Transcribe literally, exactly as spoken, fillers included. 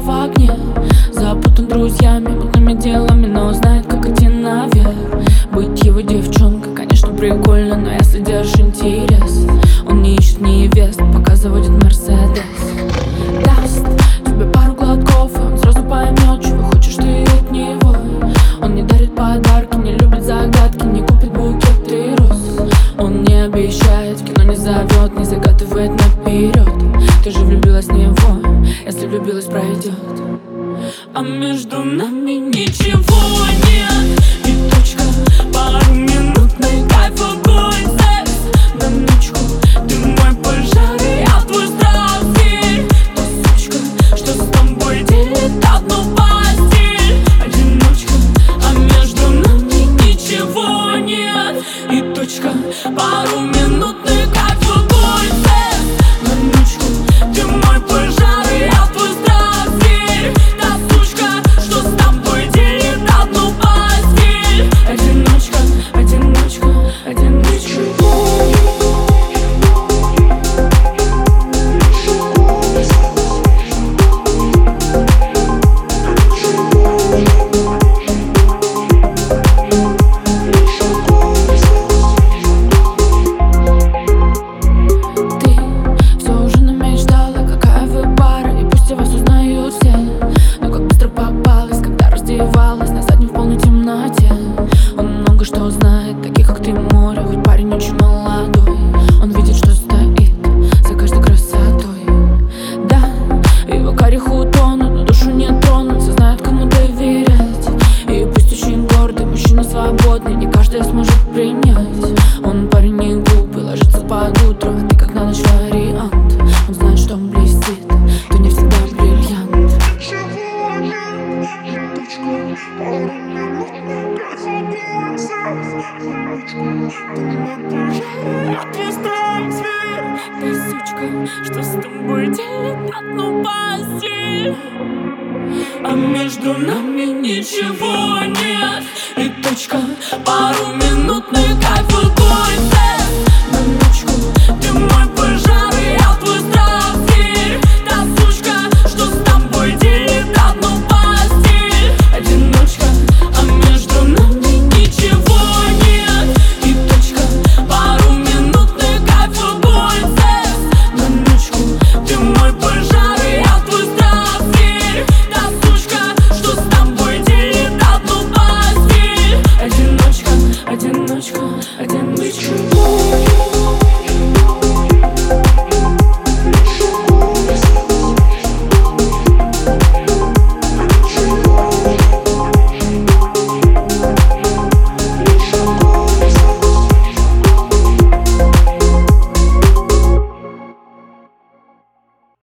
в огне. Запутан друзьями, мутными делами, но знает, как идти наверх. Быть его девчонкой, конечно, прикольно, но если держишь интерес, он не ищет невест, пока заводит Мерседес. Даст тебе пару глотков, и он сразу поймет, чего хочешь ты от него. Он не дарит подарки, не любит загадки, не купит букет и роз. Он не обещает, в кино не зовет, не загадывает наперед. Ты же влюбилась в него, если влюбилась, пройдет. А между нами ничего нет, и точка. Пару минутный кайф, огонь, секс на ночку. Ты мой пожар, и я твой страх, зверь. Та сучка, что с тобой делит одну постель. Одиночка, а между нами ничего нет, и точка. Пару минутный кайф, огонь, секс на ночку. Ты мой пожар, и я твой страх, зверь. Та сучка, что с тобой делит одну постель. Одиночка, одиночка, одиночка. На заднем в полной темноте. Он много что знает, таких как ты море. Хоть парень очень молодой, он видит, что стоит за каждой красотой. Да, его карих утонут, но душу не тронут. Все знают, кому доверять. И пусть очень гордый, мужчина свободный, не каждый сможет принять. Он парень не глупый, ложится под утро, а ты как на ночь вариант. Он знает, что он блестит, то не всегда бриллиант. Ты сучка, что с тобой делит одну постель. А между нами ничего нет, и точка. Пару минутный кайф, огонь.